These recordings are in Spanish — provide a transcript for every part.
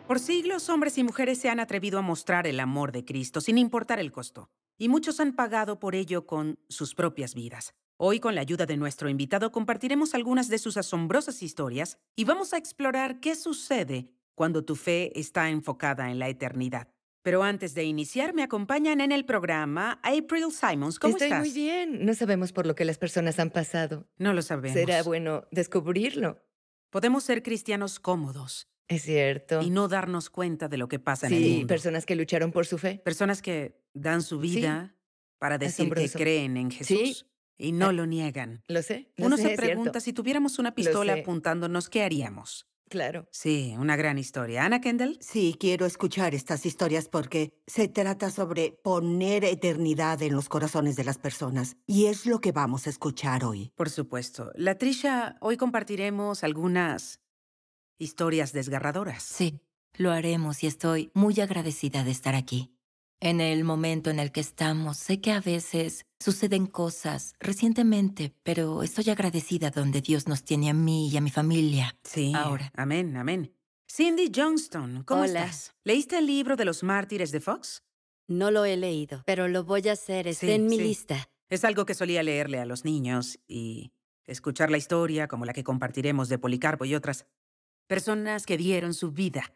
Por siglos, hombres y mujeres se han atrevido a mostrar el amor de Cristo sin importar el costo. Y muchos han pagado por ello con sus propias vidas. Hoy, con la ayuda de nuestro invitado, compartiremos algunas de sus asombrosas historias y vamos a explorar qué sucede cuando tu fe está enfocada en la eternidad. Pero antes de iniciar, me acompañan en el programa April Simons. ¿Cómo Estoy muy estás? bien. No sabemos por lo que las personas han pasado. No lo Será sabemos. bueno descubrirlo. Podemos ser cristianos cómodos Es y cierto. no darnos cuenta de lo que pasa en el Sí, mundo. personas que lucharon por su fe. Personas que dan su Sí, vida para decir que asombroso. creen en Sí, Jesús y no ah, lo niegan. lo Uno se sé, es pregunta, cierto. si tuviéramos una Lo pistola sé, apuntándonos, ¿qué haríamos? claro. Sí, una gran historia. ¿Ana Kendall? Sí, quiero escuchar estas historias porque se trata sobre poner eternidad en los corazones de las personas. Y es lo que vamos a escuchar hoy. Por supuesto. Latricia, hoy compartiremos algunas historias desgarradoras. Sí, lo haremos y estoy muy agradecida de estar aquí. En el momento en el que estamos, sé que a veces suceden cosas recientemente, pero estoy agradecida donde Dios nos tiene a mí y a mi familia Sí, ahora. amén, amén. Cindy Johnston, ¿cómo Hola. estás? ¿Leíste el libro de los mártires de Fox? No lo he leído, pero lo voy a hacer. Está Sí, en mi sí. lista. Es algo que solía leerle a los niños y escuchar la historia como la que compartiremos de Policarpo y otras personas que dieron su vida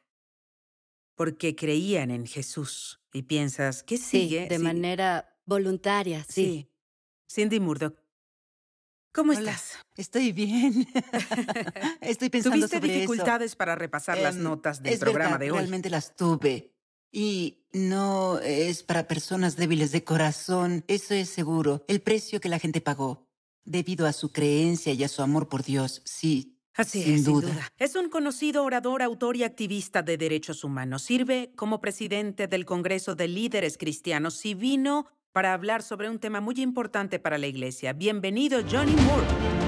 porque creían en Jesús. Y piensas, ¿qué Sí, sigue? de manera voluntaria, sí. Sí. Cindy Murdoch, ¿cómo Hola, estás? estoy bien. Estoy pensando ¿Tuviste sobre eso. dificultades para repasar las notas del Es programa verdad, de hoy? realmente las tuve. Y no es para personas débiles de corazón, eso es seguro. El precio que la gente pagó, debido a su creencia y a su amor por Dios, sí, Así sin es, sin duda. duda. Es un conocido orador, autor y activista de derechos humanos. Sirve como presidente del Congreso de Líderes Cristianos y vino para hablar sobre un tema muy importante para la iglesia. Bienvenido, Johnny Moore.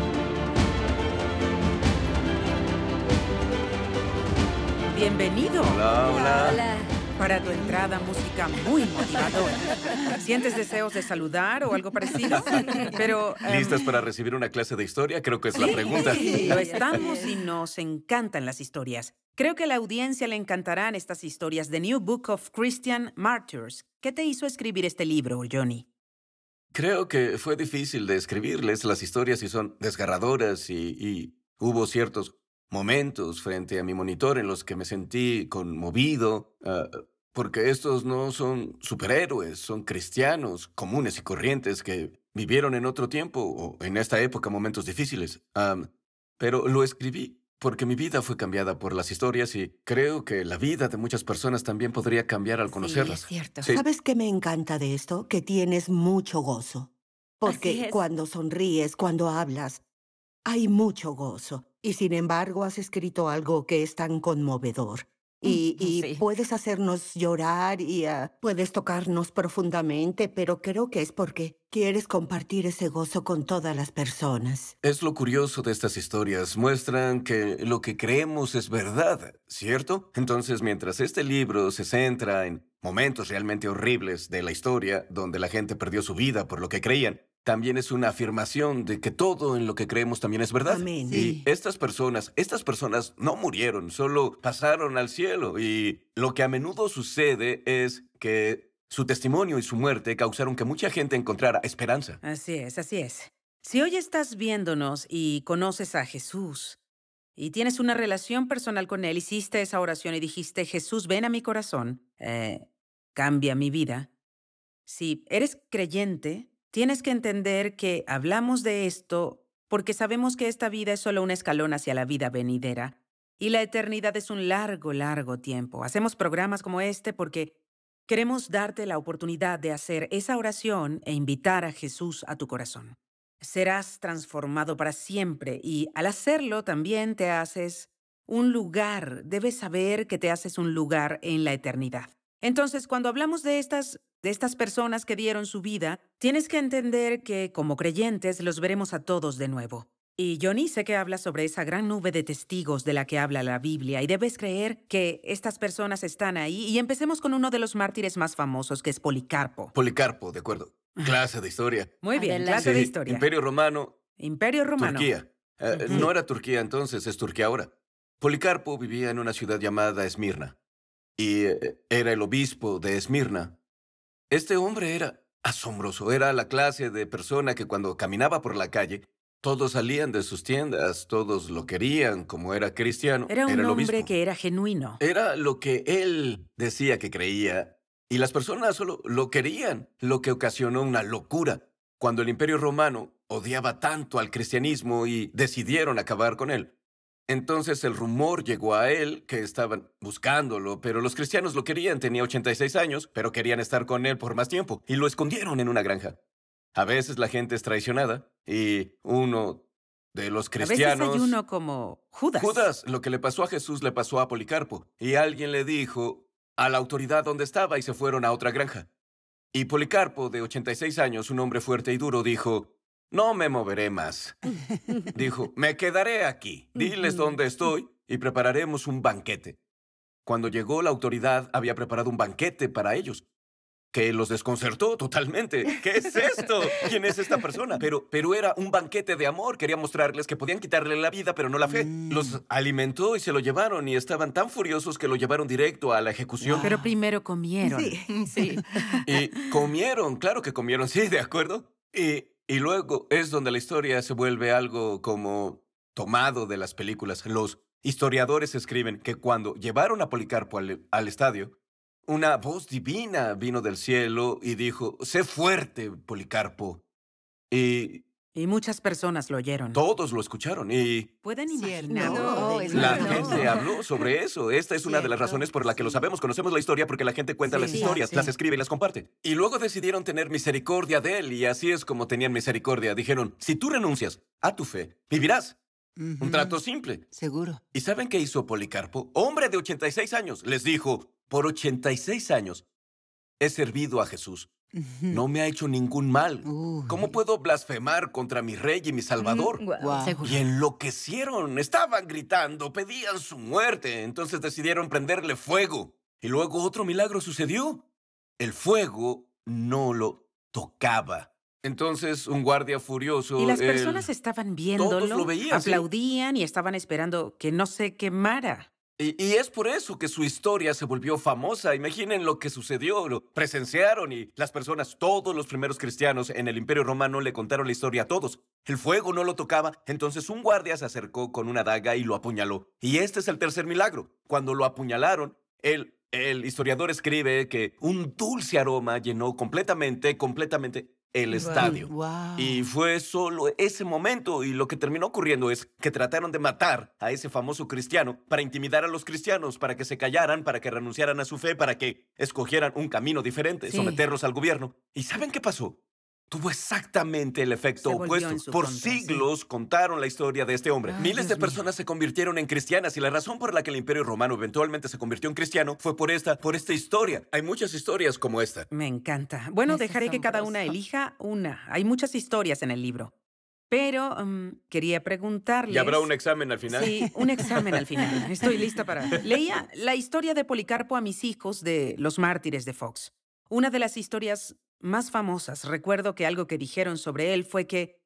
Bienvenido. Hola. Para tu entrada, música muy motivadora. ¿Sientes deseos de saludar o algo parecido? Pero... ¿Listas para recibir una clase de historia? Creo que es la pregunta. Lo estamos y nos encantan las historias. Creo que a la audiencia le encantarán estas historias. The New Book of Christian Martyrs. ¿Qué te hizo escribir este libro, Johnny? Creo que fue difícil de escribirles las historias y son desgarradoras y hubo ciertos momentos frente a mi monitor en los que me sentí conmovido, porque estos no son superhéroes, son cristianos comunes y corrientes que vivieron en otro tiempo o en esta época momentos difíciles. Pero lo escribí porque mi vida fue cambiada por las historias y creo que la vida de muchas personas también podría cambiar al Sí, conocerlas. es cierto. Sí. ¿Sabes qué me encanta de esto? Que tienes mucho gozo. Así Porque es. cuando sonríes, cuando hablas, hay mucho gozo. Y sin embargo, has escrito algo que es tan conmovedor. Y Sí. puedes hacernos llorar y puedes tocarnos profundamente, pero creo que es porque quieres compartir ese gozo con todas las personas. Es lo curioso de estas historias. Muestran que lo que creemos es verdad, ¿cierto? Entonces, mientras este libro se centra en momentos realmente horribles de la historia, donde la gente perdió su vida por lo que creían, también es una afirmación de que todo en lo que creemos también es verdad. Amén. Y estas personas no murieron, solo pasaron al cielo. Y lo que a menudo sucede es que su testimonio y su muerte causaron que mucha gente encontrara esperanza. Así es, así es. Si hoy estás viéndonos y conoces a Jesús y tienes una relación personal con Él, hiciste esa oración y dijiste, Jesús, ven a mi corazón, cambia mi vida. Si eres creyente, tienes que entender que hablamos de esto porque sabemos que esta vida es solo un escalón hacia la vida venidera y la eternidad es un largo, largo tiempo. Hacemos programas como este porque queremos darte la oportunidad de hacer esa oración e invitar a Jesús a tu corazón. Serás transformado para siempre y al hacerlo también te haces un lugar. Debes saber que te haces un lugar en la eternidad. Entonces, cuando hablamos de estas personas que dieron su vida, tienes que entender que como creyentes los veremos a todos de nuevo. Y Johnny, sé que habla sobre esa gran nube de testigos de la que habla la Biblia y debes creer que estas personas están ahí. Y empecemos con uno de los mártires más famosos, que es Policarpo. Policarpo, de acuerdo. Clase de historia. Muy bien, Adelante. clase de Sí, historia. Imperio Romano, Imperio Romano. Turquía. Ujú. No era Turquía entonces, es Turquía ahora. Policarpo vivía en una ciudad llamada Esmirna. y era el obispo de Esmirna. Este hombre era asombroso. Era la clase de persona que cuando caminaba por la calle, todos salían de sus tiendas, todos lo querían, como era cristiano. Era un el hombre obispo. que era genuino. Era lo que él decía que creía, y las personas solo lo querían, lo que ocasionó una locura. Cuando el Imperio Romano odiaba tanto al cristianismo y decidieron acabar con él. Entonces el rumor llegó a él que estaban buscándolo, pero los cristianos lo querían. Tenía 86 años, pero querían estar con él por más tiempo, y lo escondieron en una granja. A veces la gente es traicionada, y uno de los A veces cristianos... hay uno como Judas. Judas, lo que le pasó a Jesús le pasó a Policarpo, y alguien le dijo a la autoridad dónde estaba y se fueron a otra granja. Y Policarpo, de 86 años, un hombre fuerte y duro, dijo, no me moveré más. Dijo, me quedaré aquí, diles dónde estoy y prepararemos un banquete. Cuando llegó la autoridad, había preparado un banquete para ellos, que los desconcertó totalmente. ¿Qué es esto? ¿Quién es esta persona? Pero era un banquete de amor. Quería mostrarles que podían quitarle la vida, pero no la fe. Los alimentó y se lo llevaron, y estaban tan furiosos que lo llevaron directo a la ejecución. Pero primero comieron. Sí. Y comieron, claro que comieron, sí, de acuerdo. Y luego es donde la historia se vuelve algo como tomado de las películas. Los historiadores escriben que cuando llevaron a Policarpo al estadio, una voz divina vino del cielo y dijo, sé fuerte, Policarpo. Y Y muchas personas lo oyeron. todos lo escucharon y ¿Pueden Cierto. imaginarlo? No, es la maravilloso. gente habló sobre eso. Esta es una de las Cierto, razones por la que lo sí. sabemos. Conocemos la historia porque la gente cuenta Sí, las historias, sí. las escribe y las comparte. Y luego decidieron tener misericordia de él, y así es como tenían misericordia. Dijeron, si tú renuncias a tu fe, vivirás. Un trato simple. Seguro. ¿Y saben qué hizo Policarpo? Hombre de 86 años. Les dijo, por 86 años he servido a Jesús. No me ha hecho ningún mal. ¿Cómo puedo blasfemar contra mi rey y mi salvador? Guau. Seguro. Y enloquecieron, estaban gritando, pedían su muerte. Entonces decidieron prenderle fuego. Y luego otro milagro sucedió. El fuego no lo tocaba. Entonces un guardia furioso... Y las él- personas estaban viéndolo, Todos lo veían, sí. aplaudían y estaban esperando que no se quemara. Y es por eso que su historia se volvió famosa. Imaginen lo que sucedió, lo presenciaron, y las personas, todos los primeros cristianos en el Imperio Romano le contaron la historia a todos. El fuego no lo tocaba, entonces un guardia se acercó con una daga y lo apuñaló. Y este es el tercer milagro. Cuando lo apuñalaron, el historiador escribe que un dulce aroma llenó completamente el estadio. Wow. Y fue solo ese momento, y lo que terminó ocurriendo es que trataron de matar a ese famoso cristiano para intimidar a los cristianos, para que se callaran, para que renunciaran a su fe, para que escogieran un camino diferente, Sí. someterlos al gobierno. ¿Y saben qué pasó? Tuvo exactamente el efecto Se volvió opuesto. en su Por contra, sí. siglos contaron la historia de este hombre. Ay, Miles de Dios mío. personas se convirtieron en cristianas, y la razón por la que el Imperio Romano eventualmente se convirtió en cristiano fue por esta historia. Hay muchas historias como esta. Me encanta. Bueno, Es dejaré que cada una asombroso. elija una. Hay muchas historias en el libro. Pero quería preguntarles... ¿Y habrá un examen al final? Sí, un examen al final. Estoy lista para... Leía la historia de Policarpo a mis hijos de Los Mártires de Fox. Una de las historias más famosas. Recuerdo que algo que dijeron sobre él fue que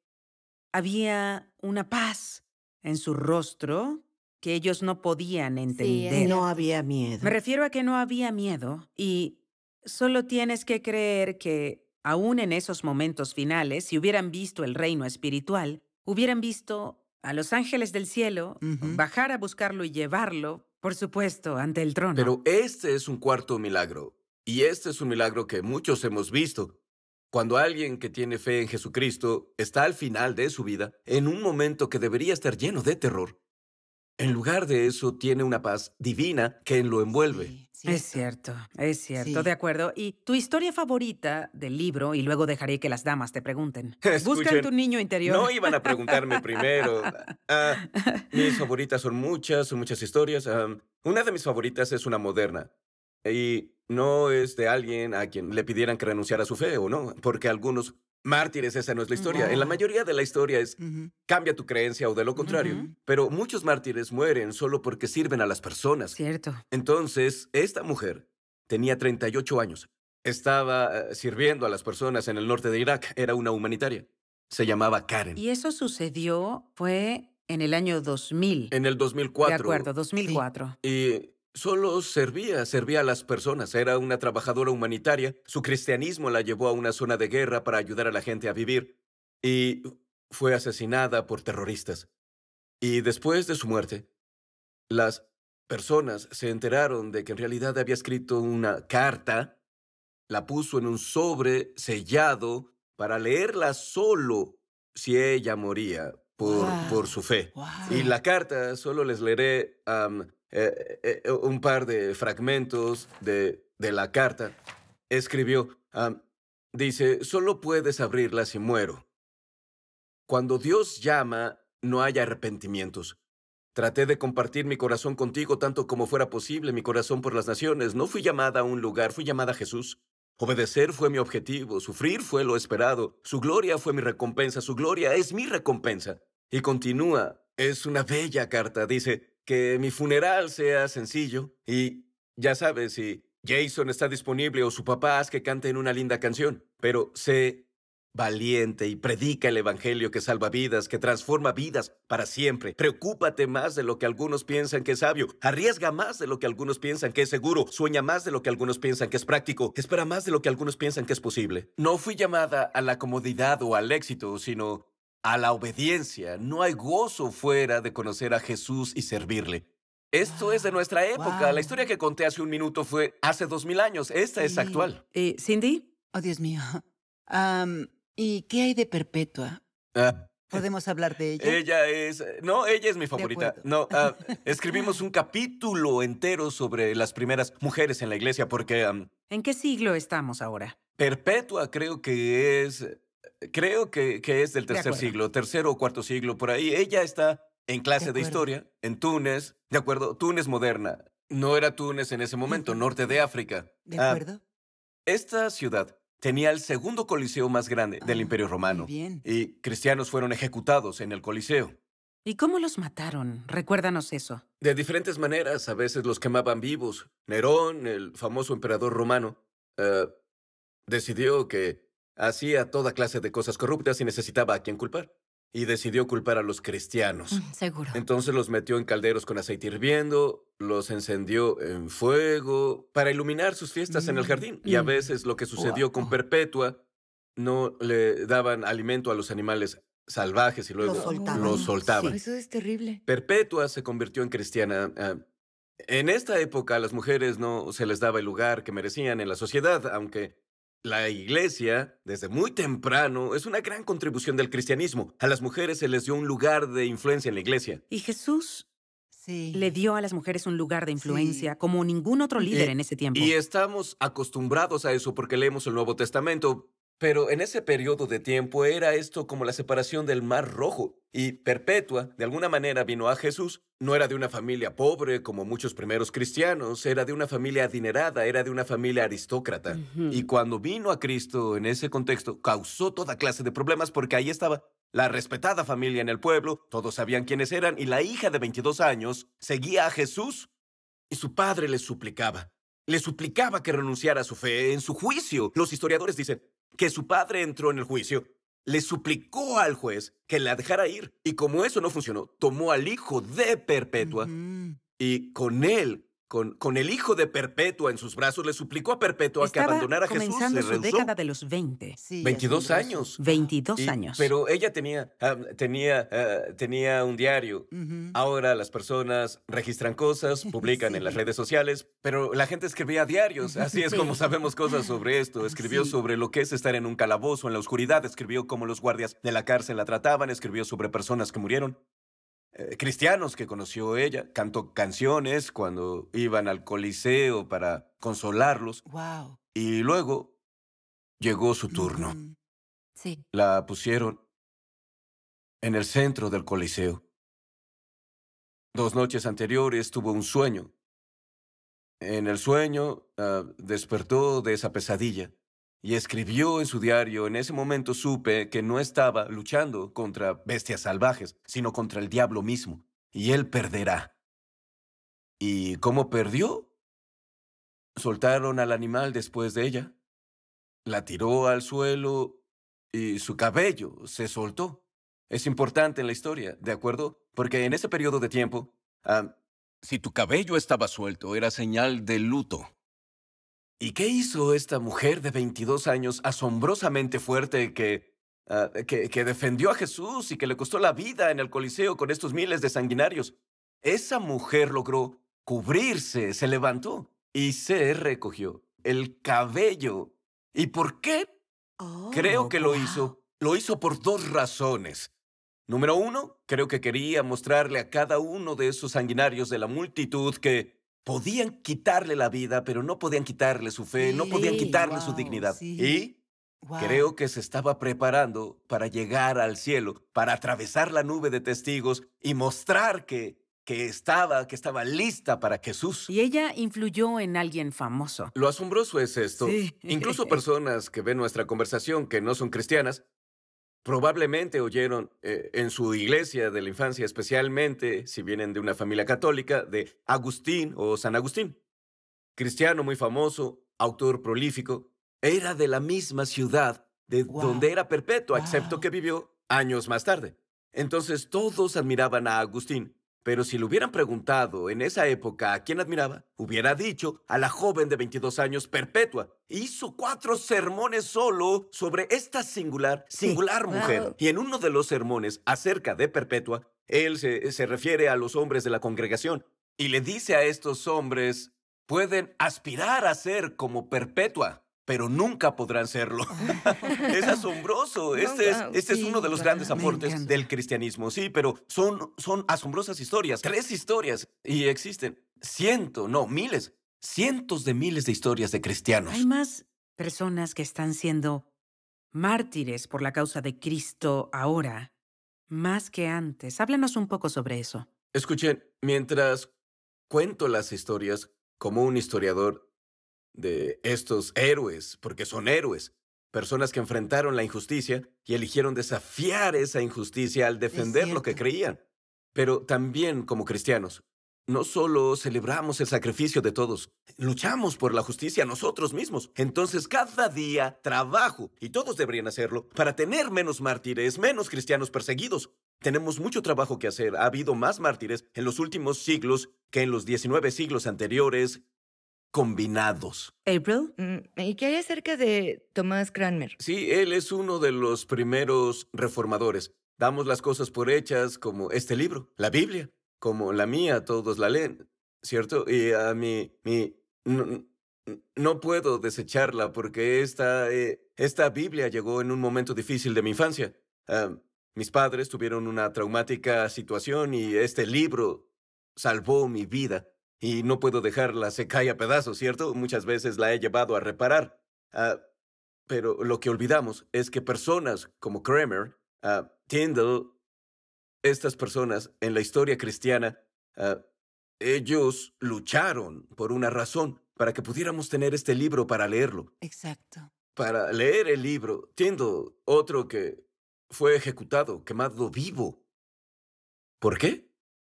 había una paz en su rostro que ellos no podían entender. No había miedo. Me refiero a que no había miedo, y solo tienes que creer que, aún en esos momentos finales, si hubieran visto el reino espiritual, hubieran visto a los ángeles del cielo Ujú. bajar a buscarlo y llevarlo, por supuesto, ante el trono. Pero este es un cuarto milagro. Y este es un milagro que muchos hemos visto. Cuando alguien que tiene fe en Jesucristo está al final de su vida, en un momento que debería estar lleno de terror, en lugar de eso tiene una paz divina que lo envuelve. Sí, Es cierto, Sí. de acuerdo. ¿Y tu historia favorita del libro? Y luego dejaré que las damas te pregunten. Escuchen, Busca en tu niño interior. No iban a preguntarme primero. Mis favoritas son muchas historias. Una de mis favoritas es una moderna. Y no es de alguien a quien le pidieran que renunciara a su fe, o no, porque algunos mártires, esa no es la historia. En la Wow. mayoría de la historia es Ujú. cambia tu creencia o de lo contrario. Ujú. Pero muchos mártires mueren solo porque sirven a las personas. Cierto. Entonces, esta mujer tenía 38 años. Estaba sirviendo a las personas en el norte de Irak. Era una humanitaria. Se llamaba Karen. Y eso sucedió, fue en el año 2000. En el 2004. De acuerdo, 2004. Y solo servía a las personas. Era una trabajadora humanitaria. Su cristianismo la llevó a una zona de guerra para ayudar a la gente a vivir y fue asesinada por terroristas. Y después de su muerte, las personas se enteraron de que en realidad había escrito una carta, la puso en un sobre sellado para leerla solo si ella moría por Wow. su fe. Y Wow. la carta, solo les leeré un par de fragmentos de la carta. Escribió, dice, solo puedes abrirla si muero. Cuando Dios llama, no hay arrepentimientos. Traté de compartir mi corazón contigo tanto como fuera posible, mi corazón por las naciones. No fui llamada a un lugar, fui llamada a Jesús. Obedecer fue mi objetivo, sufrir fue lo esperado. Su gloria fue mi recompensa, su gloria es mi recompensa. Y continúa, es una bella carta, dice, que mi funeral sea sencillo y, ya sabes, si Jason está disponible o su papá, haz que canten una linda canción. Pero sé valiente y predica el evangelio que salva vidas, que transforma vidas para siempre. Preocúpate más de lo que algunos piensan que es sabio. Arriesga más de lo que algunos piensan que es seguro. Sueña más de lo que algunos piensan que es práctico. Espera más de lo que algunos piensan que es posible. No fui llamada a la comodidad o al éxito, sino a la obediencia. No hay gozo fuera de conocer a Jesús y servirle. Esto es de nuestra época. La Wow. historia que conté hace un minuto fue hace 2000 años. Esta es Sí. actual. Cindy, Oh, Dios mío. ¿Y qué hay de Perpetua? Ah, ¿Podemos hablar de ella? ella es mi favorita. acuerdo. No, escribimos un capítulo entero sobre las primeras mujeres en la iglesia porque ¿en qué siglo estamos ahora? Perpetua creo que es del De tercer acuerdo. siglo, tercero o cuarto siglo, por ahí. Ella está en De clase de acuerdo. historia en Túnez, ¿de acuerdo? Túnez moderna. No era Túnez en ese momento, Ujú. norte de África. ¿De acuerdo? Esta ciudad tenía el segundo coliseo más grande del Imperio Muy Romano bien. y cristianos fueron ejecutados en el coliseo. ¿Y cómo los mataron? Recuérdanos eso. De diferentes maneras, a veces los quemaban vivos. Nerón, el famoso emperador romano, eh, decidió que hacía toda clase de cosas corruptas y necesitaba a quien culpar. Y decidió culpar a los cristianos. Seguro. Entonces los metió en calderos con aceite hirviendo, los encendió en fuego para iluminar sus fiestas en el jardín. Y a Mm. veces lo que sucedió con Wow. Perpetua, no le daban alimento a los animales salvajes y Los luego soltaban. los soltaban. Sí. Eso es terrible. Perpetua se convirtió en cristiana. En esta época a las mujeres no se les daba el lugar que merecían en la sociedad, aunque la iglesia, desde muy temprano, es una gran contribución del cristianismo. A las mujeres se les dio un lugar de influencia en la iglesia. Y Jesús Sí. le dio a las mujeres un lugar de influencia Sí. como ningún otro líder en ese tiempo. Y estamos acostumbrados a eso porque leemos el Nuevo Testamento. Pero en ese periodo de tiempo era esto como la separación del Mar Rojo. Y Perpetua, de alguna manera, vino a Jesús. No era de una familia pobre como muchos primeros cristianos, era de una familia adinerada, era de una familia aristócrata. Ujú. Y cuando vino a Cristo en ese contexto, causó toda clase de problemas porque ahí estaba la respetada familia en el pueblo, todos sabían quiénes eran, y la hija de 22 años seguía a Jesús. Y su padre le suplicaba que renunciara a su fe en su juicio. Los historiadores dicen que su padre entró en el juicio, le suplicó al juez que la dejara ir. Y como eso no funcionó, tomó al hijo de Perpetua Ujú. y con él, con el hijo de Perpetua en sus brazos, le suplicó a Perpetua que Estaba abandonara a Jesús. comenzando Se su rehusó. década de los 20. Sí, 22 asombroso. años. 22 años. Pero ella tenía un diario. Ujú. Ahora las personas registran cosas, publican en las redes sociales, pero la gente escribía diarios. Así es Sí. como sabemos cosas sobre esto. Escribió Sí. sobre lo que es estar en un calabozo en la oscuridad, escribió cómo los guardias de la cárcel la trataban, escribió sobre personas que murieron, cristianos que conoció ella, cantó canciones cuando iban al Coliseo para consolarlos. Wow. Y luego llegó su turno. Ujú. Sí. La pusieron en el centro del Coliseo. 2 noches anteriores tuvo un sueño. En el sueño, despertó de esa pesadilla y escribió en su diario: en ese momento supe que no estaba luchando contra bestias salvajes, sino contra el diablo mismo, y él perderá. ¿Y cómo perdió? Soltaron al animal después de ella, la tiró al suelo y su cabello se soltó. Es importante en la historia, ¿de acuerdo? Porque en ese periodo de tiempo, Si tu cabello estaba suelto, era señal de luto. ¿Y qué hizo esta mujer de 22 años asombrosamente fuerte que defendió a Jesús y que le costó la vida en el Coliseo con estos miles de sanguinarios? Esa mujer logró cubrirse, se levantó y se recogió el cabello. ¿Y por qué? Creo que Wow. lo hizo por dos razones. Número uno, creo que quería mostrarle a cada uno de esos sanguinarios de la multitud que podían quitarle la vida, pero no podían quitarle su fe, no podían Sí, quitarle su wow, dignidad. sí. Y Wow. creo que se estaba preparando para llegar al cielo, para atravesar la nube de testigos y mostrar que estaba lista para Jesús. Y ella influyó en alguien famoso. Lo asombroso es esto. Sí. Incluso personas que ven nuestra conversación que no son cristianas, probablemente oyeron en su iglesia de la infancia, especialmente si vienen de una familia católica, de Agustín o San Agustín. Cristiano muy famoso, autor prolífico, era de la misma ciudad de Wow. donde era Perpetua, excepto Wow. que vivió años más tarde. Entonces todos admiraban a Agustín, pero si le hubieran preguntado en esa época a quién admiraba, hubiera dicho a la joven de 22 años Perpetua. Hizo 4 sermones solo sobre esta Sí. singular mujer. Wow. Y en uno de los sermones acerca de Perpetua, él se refiere a los hombres de la congregación y le dice a estos hombres: pueden aspirar a ser como Perpetua, pero nunca podrán serlo. Es asombroso. Oh, wow. Este es uno de Sí, los grandes wow. Me aportes encanta. del cristianismo. Sí, pero son asombrosas historias. 3 historias. Y existen miles, cientos de miles de historias de Hay cristianos. más personas que están siendo mártires por la causa de Cristo ahora, más que antes. Háblanos un poco sobre eso. Escuchen, mientras cuento las historias como un historiador de estos héroes, porque son héroes, personas que enfrentaron la injusticia y eligieron desafiar esa injusticia al Es defender lo que cierto. creían. Pero también como cristianos, no solo celebramos el sacrificio de todos, luchamos por la justicia nosotros mismos. Entonces cada día trabajo, y todos deberían hacerlo, para tener menos mártires, menos cristianos perseguidos. Tenemos mucho trabajo que hacer. Ha habido más mártires en los últimos siglos que en los 19 siglos anteriores combinados. April, ¿Y qué hay acerca de Tomás Cranmer? Sí, él es uno de los primeros reformadores. Damos las cosas por hechas como este libro, la Biblia, como la mía, todos la leen, ¿cierto? Y a mí, no, no puedo desecharla porque esta Biblia llegó en un momento difícil de mi infancia. Ah, Mis padres tuvieron una traumática situación y este libro salvó mi vida. Y no puedo dejarla se cae a pedazos, ¿cierto? Muchas veces la he llevado a reparar. Ah, pero lo que olvidamos es que personas como Kramer, Tyndall, estas personas en la historia cristiana, ah, ellos lucharon por una razón, para que pudiéramos tener este libro para leerlo. Exacto. Para leer el libro, Tyndall, otro que fue ejecutado, quemado vivo. ¿Por qué?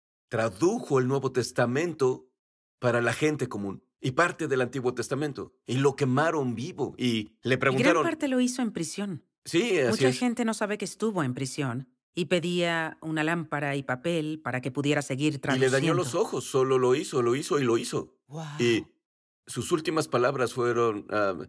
Tradujo el Nuevo Testamento para la gente común y parte del Antiguo Testamento, y lo quemaron vivo. Y le y gran preguntaron, parte lo hizo en prisión. sí, así Mucha es. gente no sabe que estuvo en prisión y pedía una lámpara y papel para que pudiera seguir Y le dañó los traduciendo. ojos, solo lo hizo y lo hizo. Wow. Y sus últimas palabras fueron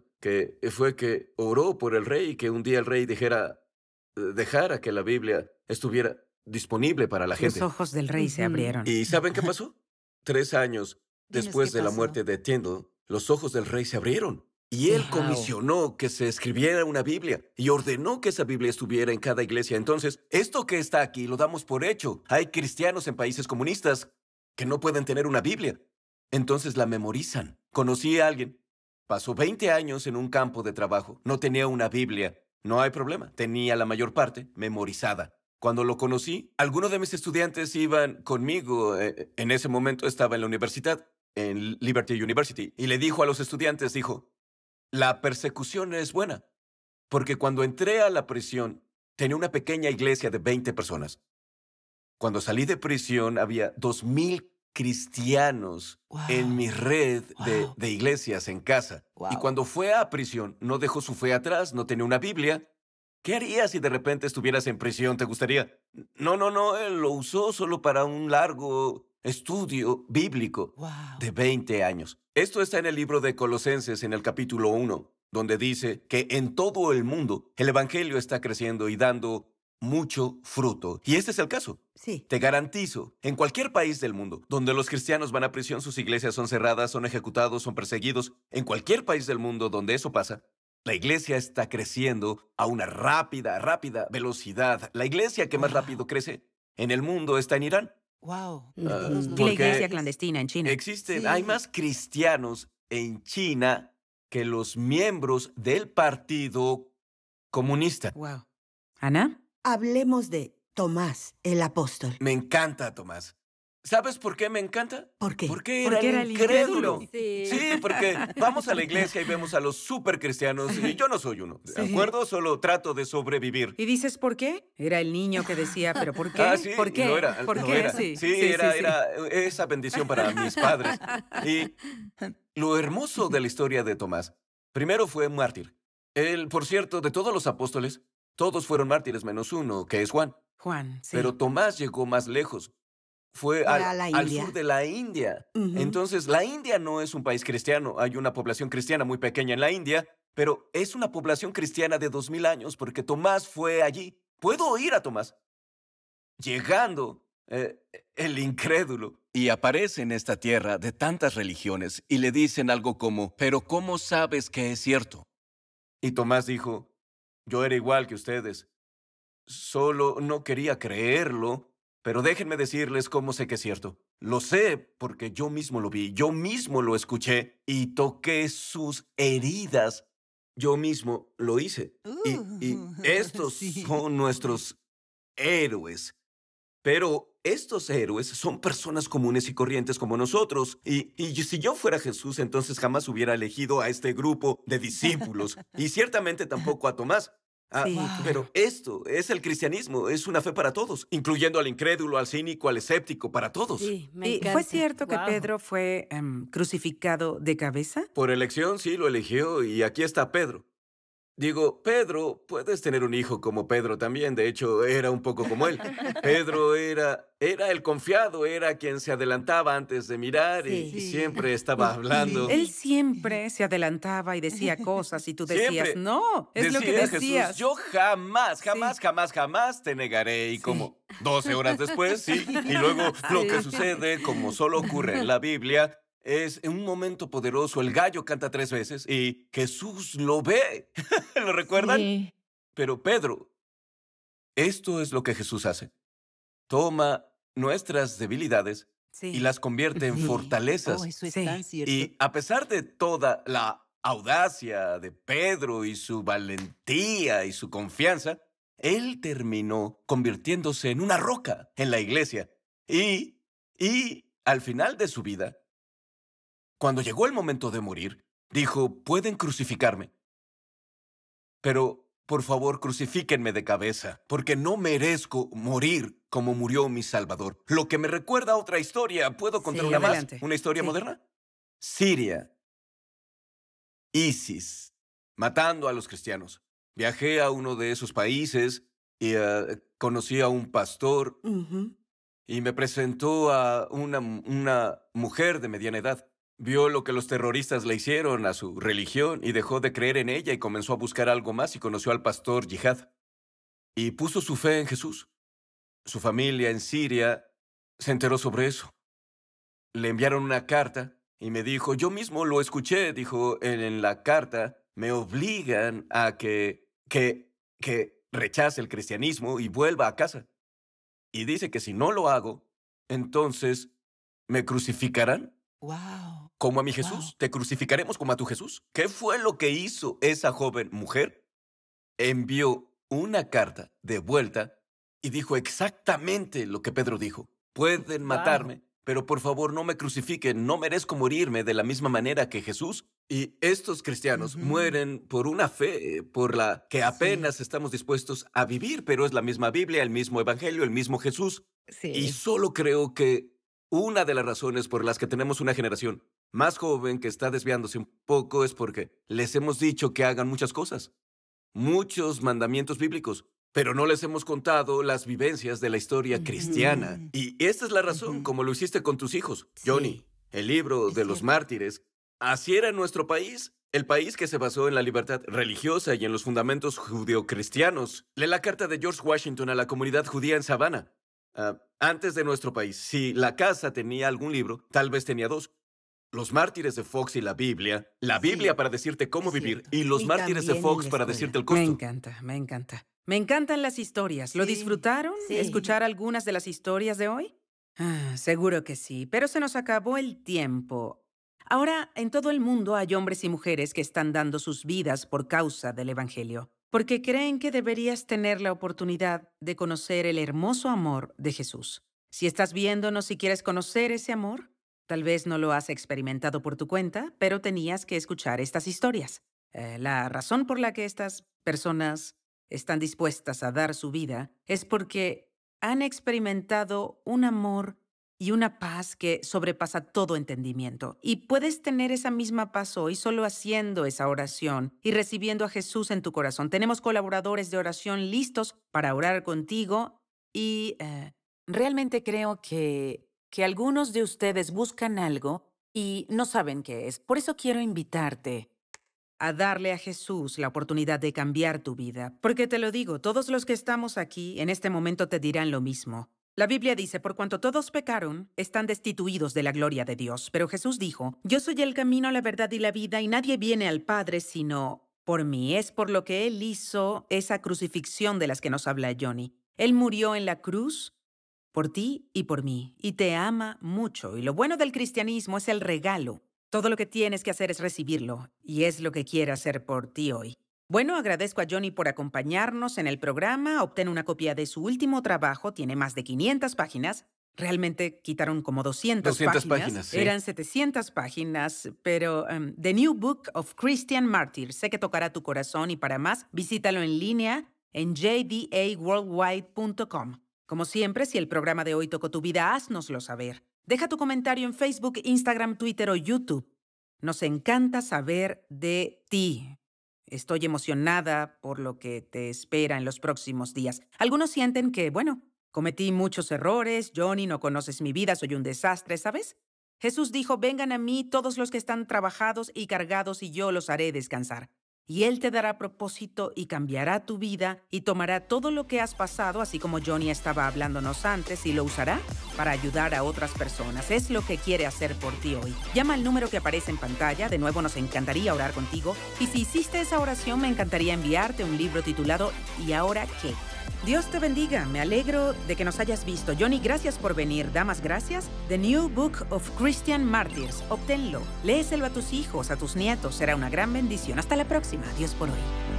que oró por el rey, que un día el rey dejara que la Biblia estuviera disponible para la Los gente. ojos del rey se Ujú. abrieron. ¿Y saben qué pasó? 3 años Dinos después qué de la pasó. muerte de Tyndall, los ojos del rey se abrieron. Y él Wow. comisionó que se escribiera una Biblia y ordenó que esa Biblia estuviera en cada iglesia. Entonces, esto que está aquí lo damos por hecho. Hay cristianos en países comunistas que no pueden tener una Biblia. Entonces la memorizan. Conocí a alguien. Pasó 20 años en un campo de trabajo. No tenía una Biblia. No hay problema. Tenía la mayor parte memorizada. Cuando lo conocí, algunos de mis estudiantes iban conmigo. En ese momento estaba en la universidad, en Liberty University. Y le dijo a los estudiantes, dijo, la persecución es buena. Porque cuando entré a la prisión, tenía una pequeña iglesia de 20 personas. Cuando salí de prisión, había 2000 cristianos en mi Wow. red Wow. de iglesias en casa. Y Wow. cuando fue a prisión, no dejó su fe atrás, no tenía una Biblia. ¿Qué harías si de repente estuvieras en prisión? ¿Te gustaría? No, él lo usó solo para un largo estudio bíblico Wow. de 20 años. Esto está en el libro de Colosenses, en el capítulo 1, donde dice que en todo el mundo el evangelio está creciendo y dando mucho fruto. Y este es el caso. Sí. Te garantizo, en cualquier país del mundo, donde los cristianos van a prisión, sus iglesias son cerradas, son ejecutados, son perseguidos, en cualquier país del mundo donde eso pasa, la iglesia está creciendo a una rápida velocidad. La iglesia que más Wow. rápido crece en el mundo está en Irán. Wow. Y la porque iglesia clandestina en China. Sí. hay más cristianos en China que los miembros del Partido Comunista. Wow. ¿Ana? Hablemos de Tomás, el apóstol. Me encanta, Tomás. ¿Sabes por qué me encanta? ¿Por qué? Porque Porque era era el el incrédulo. incrédulo. Sí. Sí, porque vamos a la iglesia y vemos a los super cristianos y yo no soy uno, ¿de Sí. acuerdo? Solo trato de sobrevivir. ¿Y dices por qué? Era el niño que decía, ¿pero por qué? Ah, sí, ¿Por qué? lo era, ¿Por lo qué? era. Sí, Era esa bendición para mis padres. Y lo hermoso de la historia de Tomás, primero fue mártir. Él, por cierto, de todos los apóstoles, todos fueron mártires menos uno, que es Juan. Juan, sí. Pero Tomás llegó más lejos. Fue Fue a al, la al India. sur de la India. Ujú. Entonces, la India no es un país cristiano. Hay una población cristiana muy pequeña en la India, pero es una población cristiana de 2000 años porque Tomás fue allí. Puedo oír a Tomás llegando, el incrédulo. Y aparece en esta tierra de tantas religiones y le dicen algo como, pero ¿cómo sabes que es cierto? Y Tomás dijo, yo era igual que ustedes. Solo no quería creerlo, pero déjenme decirles cómo sé que es cierto. Lo sé porque yo mismo lo vi, yo mismo lo escuché y toqué sus heridas. Yo mismo lo hice. Y estos Sí. son nuestros héroes. Pero estos héroes son personas comunes y corrientes como nosotros. Y si yo fuera Jesús, entonces jamás hubiera elegido a este grupo de discípulos. Y ciertamente tampoco a Tomás. Sí, Wow. Pero esto es el cristianismo, es una fe para todos, incluyendo al incrédulo, al cínico, al escéptico, para todos. Sí, me ¿Y encanta. fue cierto que Wow. Pedro fue crucificado de cabeza? Por elección sí lo eligió y aquí está Pedro. Digo, Pedro, puedes tener un hijo como Pedro también, de hecho era un poco como él. Pedro era el confiado, era quien se adelantaba antes de mirar y Sí. siempre estaba hablando. Él siempre se adelantaba y decía cosas y tú decías, Siempre no, es lo que Decía decías. Jesús, yo jamás te negaré. Y como 12 horas después, sí. Y luego lo que sucede, como solo ocurre en la Biblia, es en un momento poderoso, el gallo canta 3 veces y Jesús lo ve. ¿Lo recuerdan? Sí. Pero Pedro, esto es lo que Jesús hace. Toma nuestras debilidades Sí. y las convierte en Sí. fortalezas. Oh, eso es Sí. tan cierto. Y a pesar de toda la audacia de Pedro y su valentía y su confianza, él terminó convirtiéndose en una roca en la iglesia. Y al final de su vida, cuando llegó el momento de morir, dijo, pueden crucificarme, pero por favor crucifíquenme de cabeza, porque no merezco morir como murió mi Salvador. Lo que me recuerda a otra historia. ¿Puedo contar Sí, una adelante. más? ¿Una historia Sí. moderna? Siria. ISIS. Matando a los cristianos. Viajé a uno de esos países y conocí a un pastor Ujú. y me presentó a una mujer de mediana edad. Vio lo que los terroristas le hicieron a su religión y dejó de creer en ella y comenzó a buscar algo más y conoció al pastor Jihad. Y puso su fe en Jesús. Su familia en Siria se enteró sobre eso. Le enviaron una carta y me dijo, yo mismo lo escuché, dijo en la carta, me obligan a que rechace el cristianismo y vuelva a casa. Y dice que si no lo hago, entonces me crucificarán. Wow. Como a mi Jesús, Wow. te crucificaremos como a tu Jesús. ¿Qué fue lo que hizo esa joven mujer? Envió una carta de vuelta y dijo exactamente lo que Pedro dijo. Pueden Wow. matarme, pero por favor no me crucifiquen, no merezco morirme de la misma manera que Jesús. Y estos cristianos Ujú. mueren por una fe por la que apenas estamos dispuestos a vivir, pero es la misma Biblia, el mismo Evangelio, el mismo Jesús. Sí. Y solo creo que una de las razones por las que tenemos una generación más joven que está desviándose un poco es porque les hemos dicho que hagan muchas cosas, muchos mandamientos bíblicos, pero no les hemos contado las vivencias de la historia cristiana. Y esta es la razón, como lo hiciste con tus hijos. Sí. Johnny, el libro Es de los cierto. mártires, así era nuestro país. El país que se basó en la libertad religiosa y en los fundamentos judeocristianos. Lee la carta de George Washington a la comunidad judía en Savannah. Antes de nuestro país, si la casa tenía algún libro, tal vez tenía dos. Los mártires de Fox y la Biblia Sí, para decirte cómo es vivir, cierto. y los Y mártires de también en Fox la para escuela. decirte el Me costo. encanta, me encanta. Me encantan las historias. ¿Lo Sí, disfrutaron? sí. ¿Escuchar algunas de las historias de hoy? Seguro que sí, pero se nos acabó el tiempo. Ahora, en todo el mundo hay hombres y mujeres que están dando sus vidas por causa del Evangelio, porque creen que deberías tener la oportunidad de conocer el hermoso amor de Jesús. Si estás viéndonos y quieres conocer ese amor, tal vez no lo has experimentado por tu cuenta, pero tenías que escuchar estas historias. La razón por la que estas personas están dispuestas a dar su vida es porque han experimentado un amor y una paz que sobrepasa todo entendimiento. Y puedes tener esa misma paz hoy solo haciendo esa oración y recibiendo a Jesús en tu corazón. Tenemos colaboradores de oración listos para orar contigo y realmente creo que algunos de ustedes buscan algo y no saben qué es. Por eso quiero invitarte a darle a Jesús la oportunidad de cambiar tu vida. Porque te lo digo, todos los que estamos aquí en este momento te dirán lo mismo. La Biblia dice, por cuanto todos pecaron, están destituidos de la gloria de Dios. Pero Jesús dijo, yo soy el camino, la verdad y la vida, y nadie viene al Padre sino por mí. Es por lo que Él hizo esa crucifixión de las que nos habla Johnny. Él murió en la cruz por ti y por mí, y te ama mucho. Y lo bueno del cristianismo es el regalo. Todo lo que tienes que hacer es recibirlo, y es lo que quiere hacer por ti hoy. Bueno, agradezco a Johnny por acompañarnos en el programa. Obtén una copia de su último trabajo, tiene más de 500 páginas. Realmente quitaron como 200 páginas, sí. Eran 700 páginas, pero The New Book of Christian Martyrs. Sé que tocará tu corazón y para más, visítalo en línea en jdaworldwide.com. Como siempre, si el programa de hoy tocó tu vida, háznoslo saber. Deja tu comentario en Facebook, Instagram, Twitter o YouTube. Nos encanta saber de ti. Estoy emocionada por lo que te espera en los próximos días. Algunos sienten que, cometí muchos errores, Johnny, no conoces mi vida, soy un desastre, ¿sabes? Jesús dijo, vengan a mí todos los que están trabajados y cargados y yo los haré descansar. Y Él te dará propósito y cambiará tu vida y tomará todo lo que has pasado, así como Johnny estaba hablándonos antes, y lo usará para ayudar a otras personas. Es lo que quiere hacer por ti hoy. Llama al número que aparece en pantalla. De nuevo, nos encantaría orar contigo. Y si hiciste esa oración, me encantaría enviarte un libro titulado ¿Y ahora qué? Dios te bendiga. Me alegro de que nos hayas visto. Johnny, gracias por venir. Damas, gracias. The New Book of Christian Martyrs. Obténlo. Léeselo a tus hijos, a tus nietos. Será una gran bendición. Hasta la próxima. Adiós por hoy.